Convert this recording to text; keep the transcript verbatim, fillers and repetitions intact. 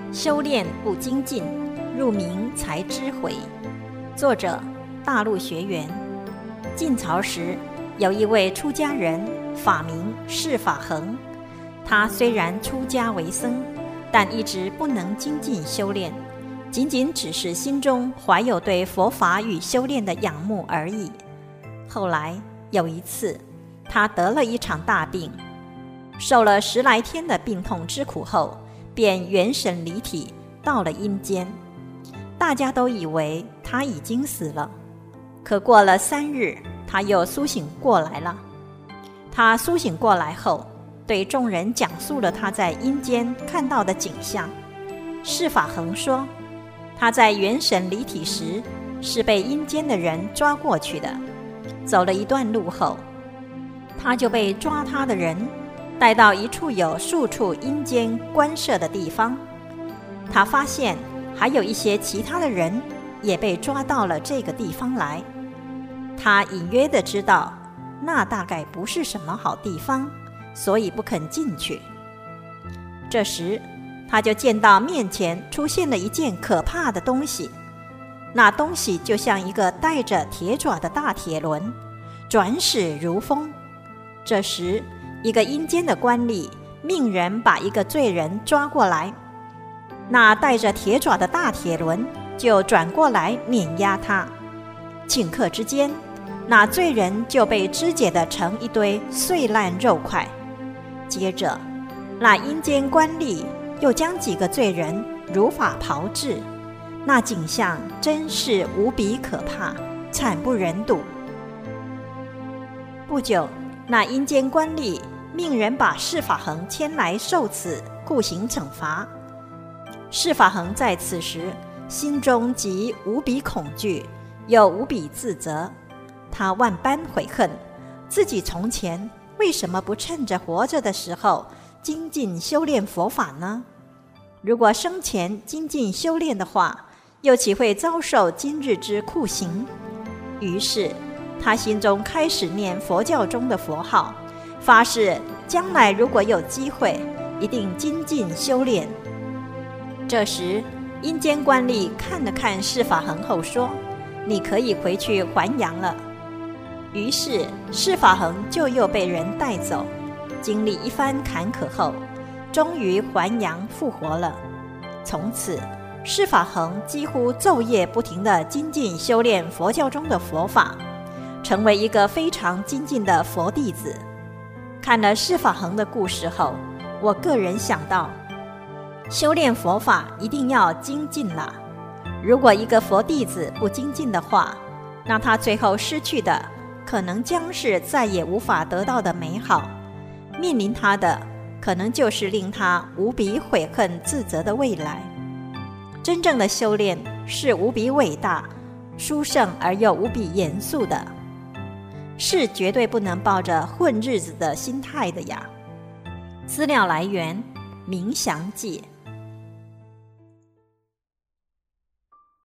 修炼不精进，入明才知悔。作者：大陆学员。晋朝时，有一位出家人，法名释法恒。他虽然出家为僧，但一直不能精进修炼，仅仅只是心中怀有对佛法与修炼的仰慕而已。后来有一次，他得了一场大病，受了十来天的病痛之苦后，便元神离体到了阴间。大家都以为他已经死了，可过了三日，他又苏醒过来了。他苏醒过来后，对众人讲述了他在阴间看到的景象。释法恒说，他在元神离体时是被阴间的人抓过去的，走了一段路后，他就被抓他的人带到一处有数处阴间官舍的地方。他发现还有一些其他的人也被抓到了这个地方来。他隐约地知道那大概不是什么好地方，所以不肯进去。这时他就见到面前出现了一件可怕的东西，那东西就像一个带着铁爪的大铁轮，转驶如风。这时一个阴间的官吏命人把一个罪人抓过来，那带着铁爪的大铁轮就转过来碾压他。顷刻之间，那罪人就被肢解得成一堆碎烂肉块。接着那阴间官吏又将几个罪人如法炮制，那景象真是无比可怕，惨不忍睹。不久，那阴间官吏命人把释法恒牵来受此酷刑惩罚。释法恒在此时心中极无比恐惧，又无比自责。他万般悔恨，自己从前为什么不趁着活着的时候精进修炼佛法呢？如果生前精进修炼的话，又岂会遭受今日之酷刑？于是他心中开始念佛教中的佛号，发誓将来如果有机会，一定精进修炼。这时阴间官吏看了看释法恒后说，你可以回去还阳了。于是释法恒就又被人带走，经历一番坎坷后，终于还阳复活了。从此释法恒几乎昼夜不停地精进修炼佛教中的佛法，成为一个非常精进的佛弟子。看了释法恒的故事后，我个人想到，修炼佛法一定要精进了。如果一个佛弟子不精进的话，那他最后失去的可能将是再也无法得到的美好，面临他的可能就是令他无比悔恨自责的未来。真正的修炼是无比伟大、殊胜而又无比严肃的，是绝对不能抱着混日子的心态的呀。资料来源：冥详记。